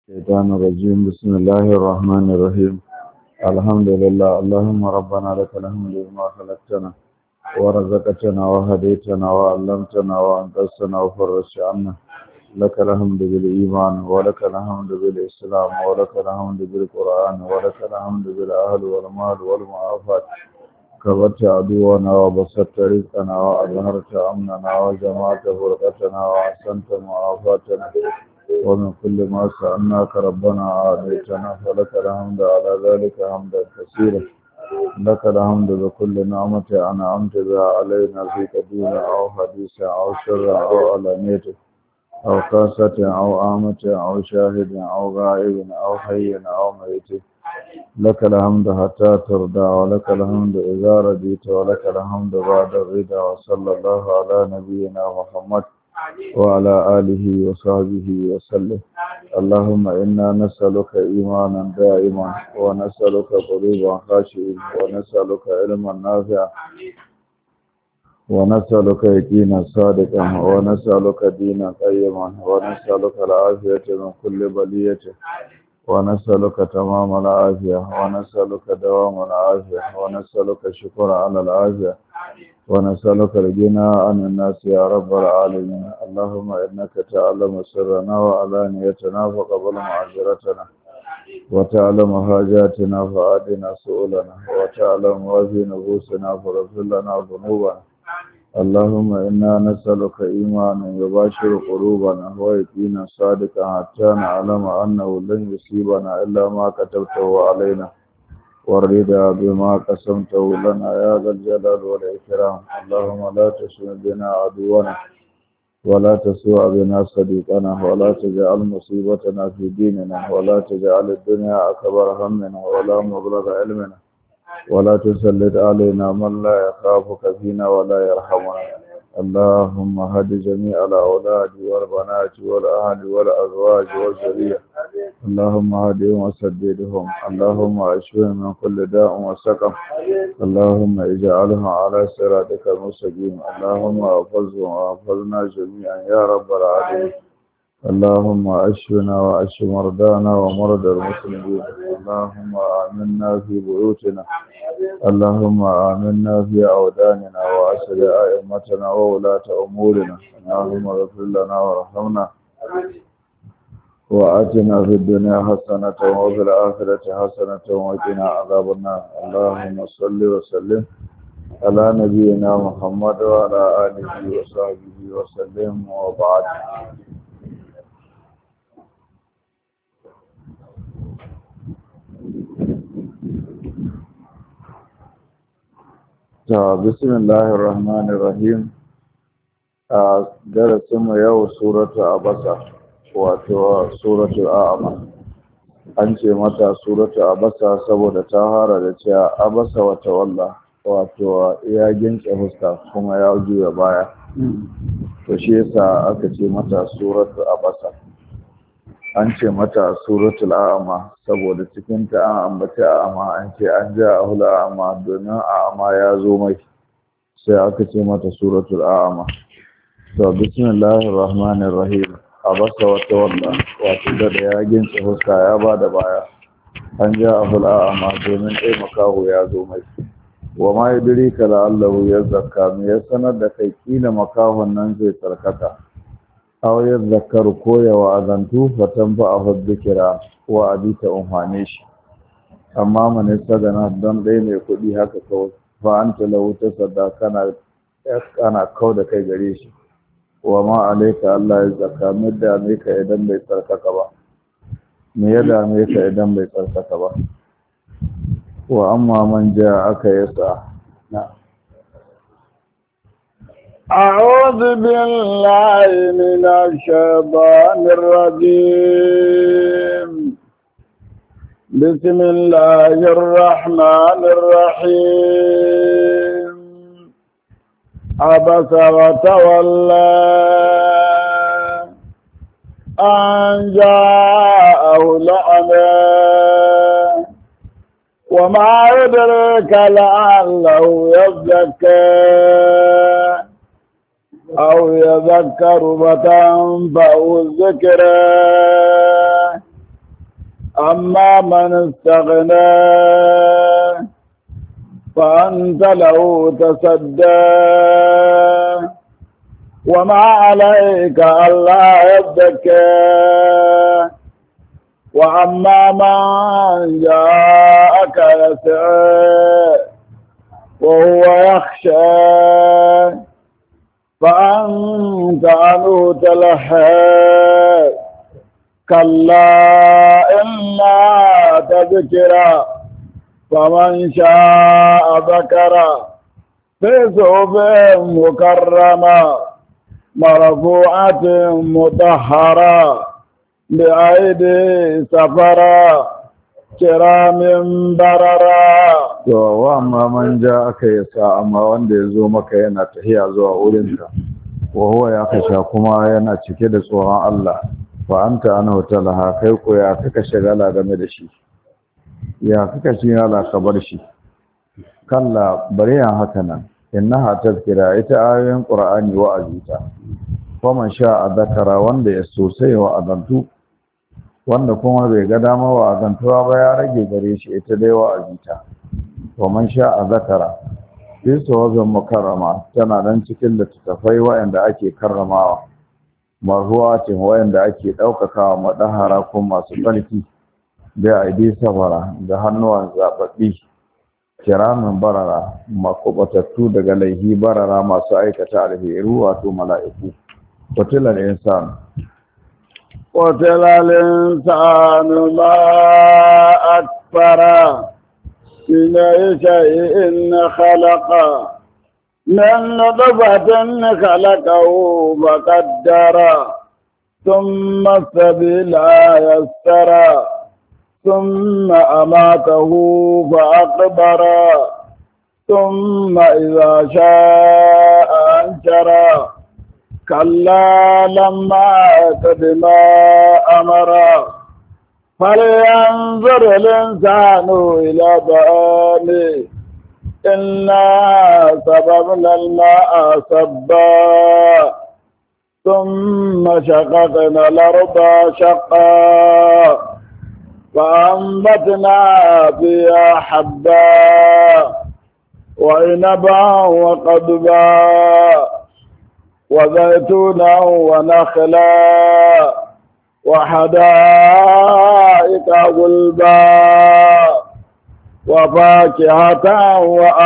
الشيطان الرجيم بسم الله الرحمن الرحيم الحمد لله اللهم ربنا لك الحمد بما خلقتنا ورزقتنا وهديتنا وعلمتنا وأنقذتنا وفرجت عنا لك الحمد بالإيمان ولك الحمد بالإسلام ولك الحمد بالقرآن ولك الحمد بالأهل والمال والمعافاة كبرت عدونا وبسطت رزقنا وأظهرت أمننا وجمعت فرقتنا وأحسنت معافاتنا ومن كل ما سألناك ربنا عاديتنا فلك الحمد على ذلك حمدا كثيرا لك الحمد بكل نعمة أنعمت بها علينا في قديم أو حديث أو سر أو علانية أو خاصة أو عامة أو شاهد أو غائب أو حي أو ميت لك الحمد حتى ترضى ولك الحمد إذا رضيت ولك الحمد بعد الرضا وصلى الله على نبينا محمد وعلى آله وصحبه وسلم اللهم إنا نسألك إيمانا دائما ونسألك قلوبا خاشعين ونسألك علما نافعا ونسألك يقينا صادقا ونسألك دينا قيما ونسألك العافية من كل بلية ونسألك تمام العافية ونسألك دوام العافية ونسألك الشكر على العافية ونسألك الغنى عن الناس يا رب العالمين اللهم إنك تعلم سرنا وعلانيتنا فقبل معذرتنا وتعلم حاجاتنا فآتنا سؤلنا وتعلم ما في نفوسنا فاغفر لنا ذنوبنا اللهم إنا نسألك إيمانا يباشر قلوبنا ويقينا صادقا حتى نعلم أنه لن يصيبنا إلا ما كتبته علينا والرضا بما قسمته لنا يا ذا الجلال والإكرام اللهم لا تشمل بنا عدونا ولا تسوء بنا صديقنا ولا تجعل مصيبتنا في ديننا ولا تجعل الدنيا أكبر همنا ولا مبلغ علمنا ولا تسلط علينا من لا يخافك فينا ولا يرحمنا اللهم هد جميع الأولاد والبنات والأهل والأزواج والذرية اللهم هدهم وسددهم اللهم اشفهم من كل داء وسقم اللهم اجعلهم على صراطك المستقيم اللهم احفظهم واحفظنا جميعا يا رب العالمين اللهم اشفنا واشف مرضانا ومرضى المسلمين اللهم آمنا في بيوتنا اللهم آمنا في أوداننا وأصلح أئمتنا وولاة أمورنا اللهم اغفر لنا وارحمنا وآتنا في الدنيا حسنة وفي الآخرة حسنة وقنا عذاب النار اللهم صل وسلم على نبينا محمد وعلى آله وصحبه وسلم وبعد بسم الله الرحمن الرحيم درسنا يوم سورة عبسة wato suratul a'ma an ce mata suratul abasa saboda ta hara da cewa abasa wa tawalla wato ya gince fuska kuma ya juya baya to shi yasa aka ce mata suratul abasa an ce mata suratul a'ma saboda cikin ta an ambaci a'ma an ce an ja ahul a'ma domin a'ma ya zo mai sai aka ce mata suratul a'ma to bismillahir rahmanir rahim abasa wata walla wato da ya gince fuska ya ba da baya an ja ahul a'ama domin makaho ya zo mai wa ma yadrika la'allahu yazakka me ya sanar da kai kila makahon nan zai tsarkaka aw yazakkaru ko ya wa'azantu fatan fa ahud dhikra wa adita umhane shi amma man sadana dan dai mai kudi haka kawai fa anta lahu tasadda kana kauda kai gare shi wa ma alaika Allah ya zaka midda me ka idan bai tsarkaka ba me ya dame ka idan bai tsarkaka ba wa amma man ja aka yasa na a'udhu billahi minash shaitanir rajim bismillahir rahmanir rahim عبس وتولى أن جاءه الأعمى وما يدرك لعله يزكى أو يذكر فتنفعه الذكرى أما من استغنى فأنت له تصدى وما عليك ألا يزكى وأما من جاءك يسعى وهو يخشى فأنت عنه تلهى كلا إلا تذكرا فمن شاء ذكرا في صحف مكرمة مرفوعة مطهرة بأيدي سفرا كرام بررا. To wa amma man ja aka yasa amma wanda ya zo maka yana tahiya zuwa wurinka wa huwa ya kasha kuma yana cike da tsoron Allah fa anta ana talaha kai ko ya kaka shagala game da shi ya kaka shi ala ka bar shi kalla bariyan haka nan innaha tazkira ita ayoyin qur'ani wa'azita fa man sha'a zakara wanda ya sosai wa azantu wanda kuma bai ga dama wa azantuwa ba ya rage gare shi ita dai wa'azita wa man sha'a zakara fi sawabin mukarrama tana nan cikin littattafai waɗanda ake karramawa marhuwatin waɗanda ake ɗaukakawa madahara ko masu tsarki da aidi safara da hannuwan zaɓaɓɓi kiramin barara makubatattu daga laihi barara masu aikata alheru wato mala'iku qutilan insan قتل الإنسان ما أكفره من أي شيء خلقه من نطفة خلقه فقدره ثم السبيل يسره ثم أماته فأقبره ثم إذا شاء أنشره كلا لما قدم أمره فلينظر الإنسان إلى طعامه إنا صببنا الماء صبا ثم شققنا الأرض شقا فأنبتنا فيها حبا وعنبا وقضبا وزيتونا ونخلا وحدائق غلبا وفاكهة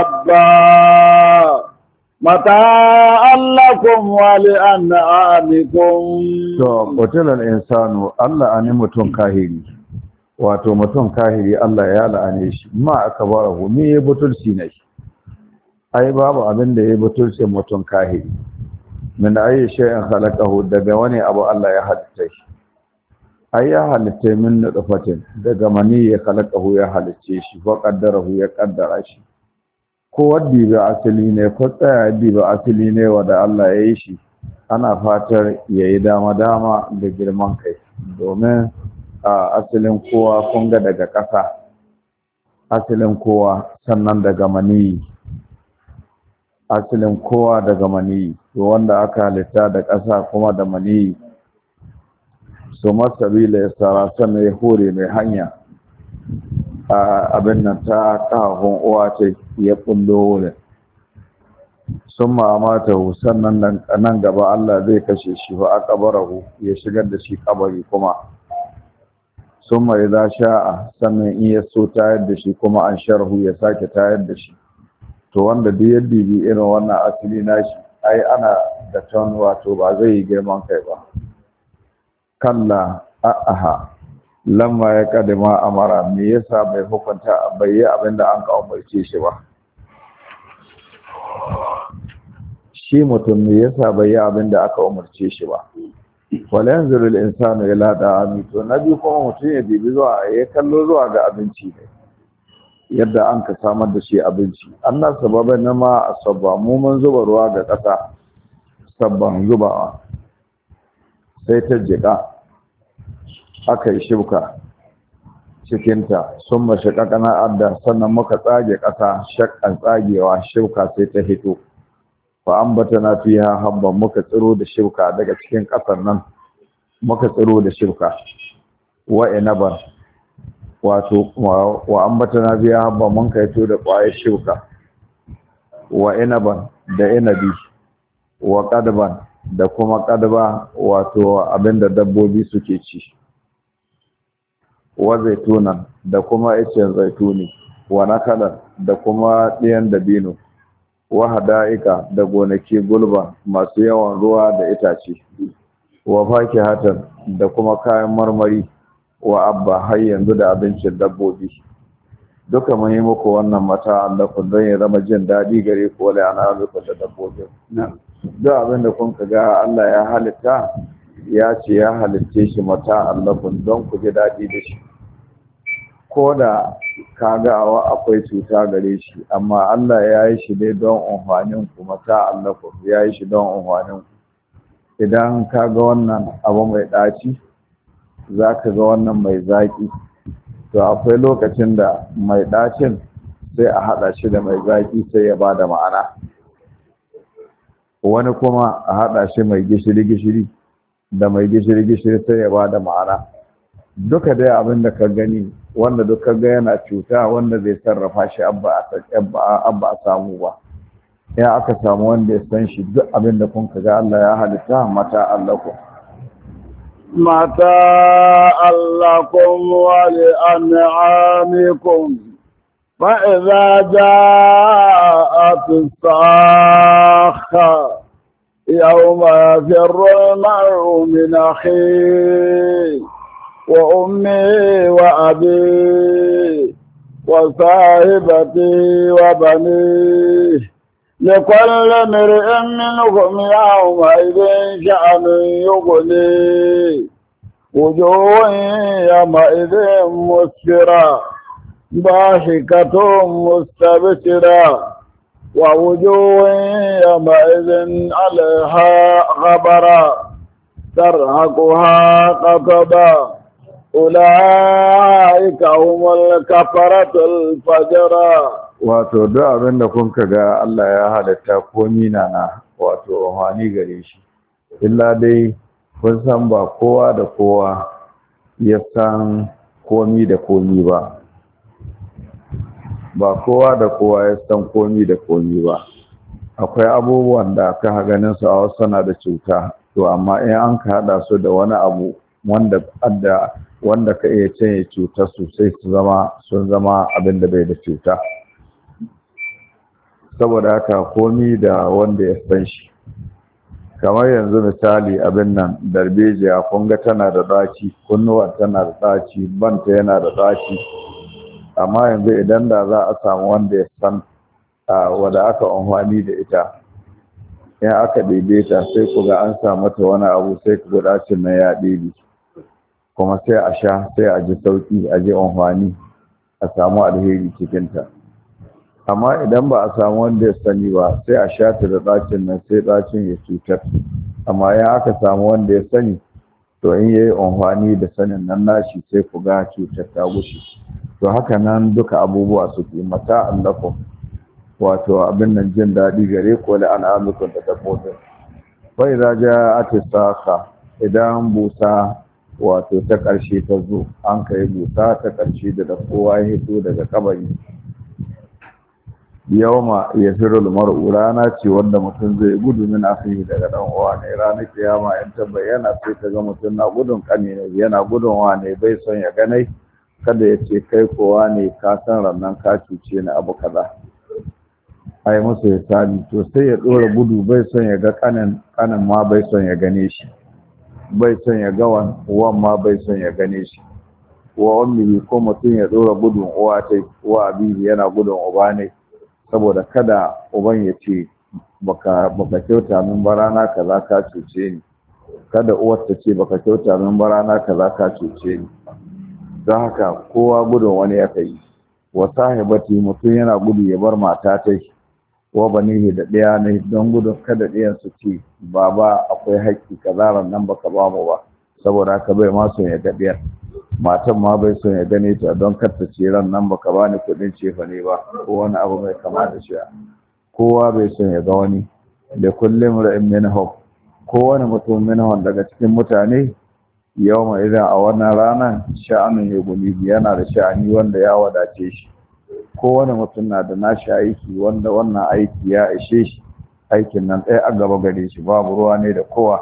وأبا متاعا لكم ولأنعامكم. قتل الإنسان الله أن متون كاهري wato mutum kahiri Allah ya la'ane shi ma aka barahu me ya butulci ne ai babu abin da ya butulce mutum kahiri min ayi shay'in khalaqahu daga wani abu Allah ya halitta shi ai ya halitta min nutfatin daga mani ya khalaqahu ya halicce shi wa qaddarahu ya qaddara shi ko waddi ba asali ne ko tsaya waddi ba asali ne wanda Allah ya yi shi ana fatar yayi dama da girman kai domin a asalin kowa kun ga daga ƙasa asalin kowa sannan daga maniyi asalin kowa daga maniyi to wanda aka halitta da ƙasa kuma da maniyi su masabila ya tsara sannan ya hore mai hanya a abin nan ta ƙahahun uwa ce ya ɓullo wurin sun ma'amata sannan nan gaba Allah zai kashe shi ba a ƙabarahu ya shigar da shi ƙabari kuma sun mai za sha'a sannan in ya so tayar da shi kuma an sharhu ya sake tayar da shi to wanda duk yadda bi irin wannan asali nashi ai ana da ton wato ba zai yi girman kai ba kalla a'aha lamma ya kadima amara me yasa bai hukunta bai yi abinda an ka umarce shi ba shi mutum me yasa bai yi abinda aka umarce shi ba wala yanzuru al-insanu ila da'ami to nabi kuma mutum ya bibi zuwa ya kallo zuwa ga abinci ne yadda an ka samar da shi abinci Allah sababan na ma asabba mu mun zuba ruwa ga ƙasa sabban zubawa sai ta jika aka yi shibka cikinta sun mashi ƙaƙana adda sannan muka tsage ƙasa shakkan tsagewa shibka sai ta hito fa ambatana fiha habban muka tsiro da shibka daga cikin ƙasar nan muka tsiro da shibka wa inaban wato wa ambatana biya habba mun kaito da ƙwayar shuka wa inaban da inabi wa qadban da kuma qadba wato abinda dabbobi suke ci wa zaitunan da kuma icen zaituni wa nakalan da kuma ɗiyan dabino wa hada'ika da gonaki gulba masu yawan ruwa da itace wa fakihatan da kuma kayan marmari wa abba har yanzu da abincin dabbobi duka mun yi muku wannan mata Allah kun don ya zama jin daɗi gare ku wala ana muku da dabbobi duk abin da kun ga Allah ya halitta ya ce ya halitte shi mata Allah kun don ku ji daɗi da shi ko da ka ga akwai cuta gare shi amma Allah ya yi shi dai don amfanin ku mata Allah kun ya yi shi don amfanin ku idan ka ga wannan abu mai ɗaci za ka ga wannan mai zaƙi to akwai lokacin da mai ɗacin sai a haɗa shi da mai zaƙi sai ya ba da ma'ana wani kuma a haɗa shi mai gishiri-gishiri da mai gishiri-gishiri sai ya ba da ma'ana duka dai abin da ka gani wanda duka ga yana cuta wanda zai sarrafa shi abba a samu ba ya aka samu wanda ya san shi duk abin da kun ga Allah ya halitta mata Allah ku متاعا لكم ولأنعامكم فإذا جاءت الصاخة يوم يفر المرء من أخيه وأمي وأبي وصاحبتي وبنيه لكل امرئ منهم يومئذ شأن يغنيه وجوه يومئذ مسفرة ضاحكة مستبشرة ووجوه يومئذ عليها غبرة ترهقها قترا أولئك هم الكفرة الفجرة. wato duk abin da kun ga Allah ya halitta komi na wato hani gare shi illa dai kun san ba kowa da kowa ya san komi da komi ba ba kowa da kowa ya san komi da komi ba akwai abubuwan da aka ganin su a wasu na da cuta to amma in an ka hada su da wani abu wanda ka iya canye cuta sosai sun zama abin da bai da cuta saboda haka komi da wanda ya san shi kamar yanzu misali abin nan darbejiya kun ga tana da ɗaci kunnuwan tana da ɗaci banta yana da ɗaci amma yanzu idan da za a samu wanda ya san wanda aka amfani da ita in aka ɗebe ta sai ku ga an sa mata wani abu sai ku ga ɗacin nan ya ɗebe kuma sai a sha sai a ji sauƙi a ji amfani a samu alheri cikinta amma idan ba a samu wanda ya sani ba sai a sha ta da ɗacin nan sai ɗacin ya cutar amma ya aka samu wanda ya sani to in yayi amfani da sanin nan nashi sai ku ga cutar ta gushe to haka nan duka abubuwa su ke mata allakum wato abin nan jin daɗi gare ku da al'amukun da dabbobin fa idza ja'at as-saqa idan busa wato ta ƙarshe ta zo an kai busa ta ƙarshe da kowa ya hito daga kabari yawma yafirul mar'u rana ce wanda mutum zai gudu min akhihi daga dan uwa ne ranar kiyama in ta bayyana sai ta ga mutum na gudun kane ne yana gudun wa ne bai son ya ganai kada ya ce kai kowa ne ka san rannan ka cuce ni abu kaza ai musu hisabi to sai ya dora gudu bai son ya ga kanin ma bai son ya gane shi bai son ya ga wan ma bai son ya gane shi wa ummi ko mutum ya dora gudun uwa tai uwa abi yana gudun uba ne saboda kada uban ya ce baka kyauta min barana kaza ka cuce ni kada uwar ta ce baka kyauta min barana kaza ka cuce ni don haka kowa gudun wani ya kai wa sahibati mutum yana gudu ya bar mata ta wa banihi da ɗaya ne don gudun kada ɗayan su ce baba akwai haƙƙi kaza nan baka ba mu ba saboda haka bai ma son ya ga ɗiyar matan ma bai son ya gane ta don karta ce ran nan baka bani kuɗin cefa ne ba ko wani abu mai kama da shi kowa bai son ya ga wani da kullum ra'in minhum kowane mutum minhum daga cikin mutane yawma idan a wannan ranar sha'anin ya guli yana da sha'ani wanda ya wadace shi. Kowane mutum na da nashi aiki wanda wannan aiki ya ishe shi, aikin nan ɗaya a gaba gare shi, babu ruwa ne da kowa.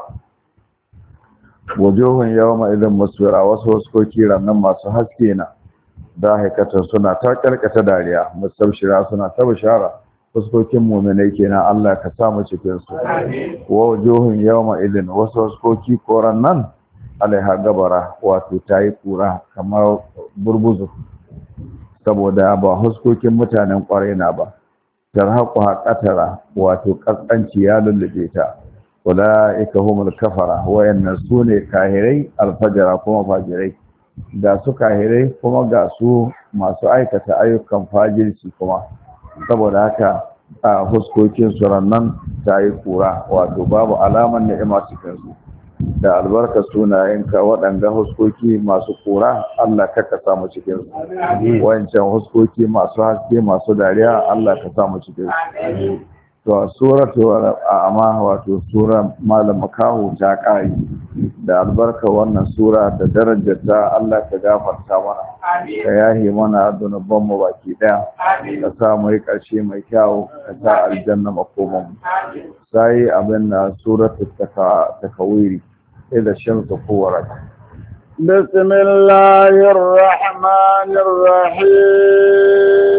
Wajohun yawma idan musfira, wasu huskoki rannan masu haske na da haikatar suna ta karkata dariya, mustabshira suna ta bishara. Fuskokin mu'minai kenan, Allah ka sa mu cikin su. Wa wajohun yawma idan, wasu huskoki koran nan alaiha gabara, wato tayi kura kamar burbuzu, saboda ba huskokin mutanen kwarai na ba. Tarhaqu qatara, wato kaskanci ya lullube ta. Ulaika humul kafara, wayannan sune kahirai alfajara kuma fajirai. Da su kahirai kuma ga su masu aikata ayyukan fajirci kuma, saboda haka a huskokin su rannan tayi kura, wato babu alaman ni'ima cikin su. Da albarka sunayenka waɗanga huskoki masu kura, Allah ka samu cikin su. Wayancan huskoki masu haske masu dariya, Allah ka samu cikin su. To suratu a'ma, wato sura malam makahu ta kai. Da albarka wannan sura da darajar ta, Allah ka gafarta mana, ka yahi mana dunuban mu baki daya, ka sa mu yi karshe mai kyau, ka sa aljanna makoman mu. Sai abin na suratu takawiri, ila shamsu kuwarat. بسم الله الرحمن الرحيم